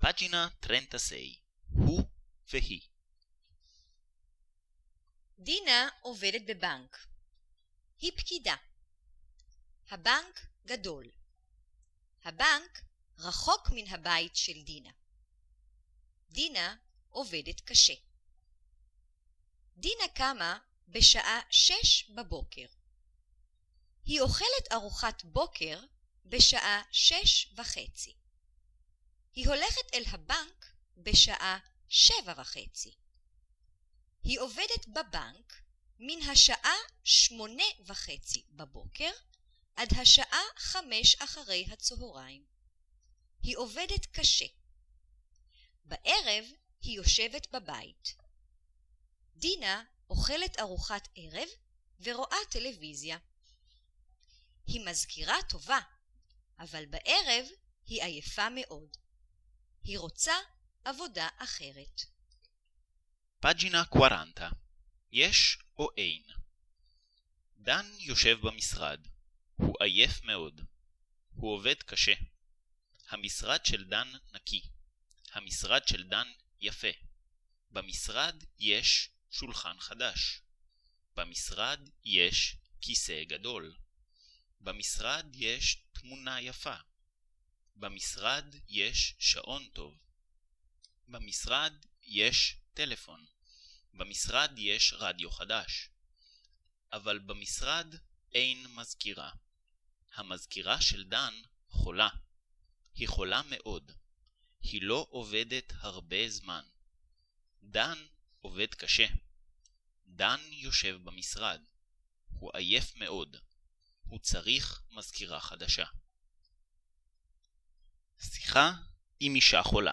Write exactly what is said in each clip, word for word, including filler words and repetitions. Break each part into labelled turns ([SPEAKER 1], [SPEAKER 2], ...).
[SPEAKER 1] Pagina trentasei. הוא והיא.
[SPEAKER 2] דינה עובדת בבנק. היא פקידה. הבנק גדול. הבנק רחוק מן הבית של דינה. דינה עובדת קשה. דינה קמה בשעה שש בבוקר. היא אוכלת ארוחת בוקר בשעה שש וחצי. היא הולכת אל הבנק בשעה שבע וחצי. היא עובדת בבנק מן השעה שמונה וחצי בבוקר עד השעה חמש אחרי הצהריים. היא עובדת קשה. בערב היא יושבת בבית. דינה אוכלת ארוחת ערב ורואה טלוויזיה. היא מזכירה טובה, אבל בערב היא עייפה מאוד. היא רוצה עבודה אחרת.
[SPEAKER 1] פג'ינה quaranta. יש או אין? דן יושב במשרד. הוא עייף מאוד. הוא עובד קשה. המשרד של דן נקי. המשרד של דן יפה. במשרד יש שולחן חדש. במשרד יש כיסא גדול. במשרד יש תמונה יפה. במשרד יש שעון טוב. במשרד יש טלפון. במשרד יש רדיו חדש. אבל במשרד אין מזכירה. המזכירה של דן חולה. היא חולה מאוד. היא לא עובדת הרבה זמן. דן עובד קשה. דן יושב במשרד. הוא עייף מאוד. הוא צריך מזכירה חדשה. שיחה עם אישה חולה.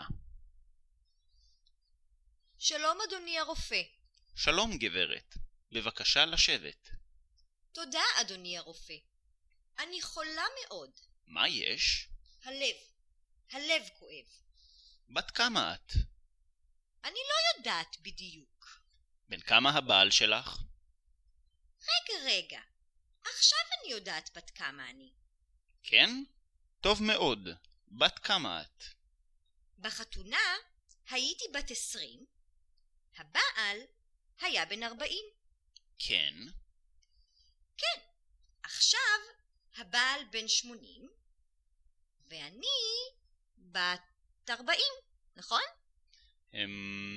[SPEAKER 2] שלום אדוני הרופא.
[SPEAKER 1] שלום גברת. בבקשה לשבת.
[SPEAKER 2] תודה אדוני הרופא. אני חולה מאוד.
[SPEAKER 1] מה יש?
[SPEAKER 2] הלב. הלב כואב.
[SPEAKER 1] בת כמה את?
[SPEAKER 2] אני לא יודעת בדיוק.
[SPEAKER 1] בן כמה הבעל שלך?
[SPEAKER 2] רגע רגע. עכשיו אני יודעת בת כמה אני.
[SPEAKER 1] כן? טוב מאוד. בת כמה את?
[SPEAKER 2] בחתונה הייתי בת עשרים. הבעל היה בן ארבעים.
[SPEAKER 1] כן.
[SPEAKER 2] כן. עכשיו הבעל בן שמונים. ואני בת ארבעים, נכון?
[SPEAKER 1] הם...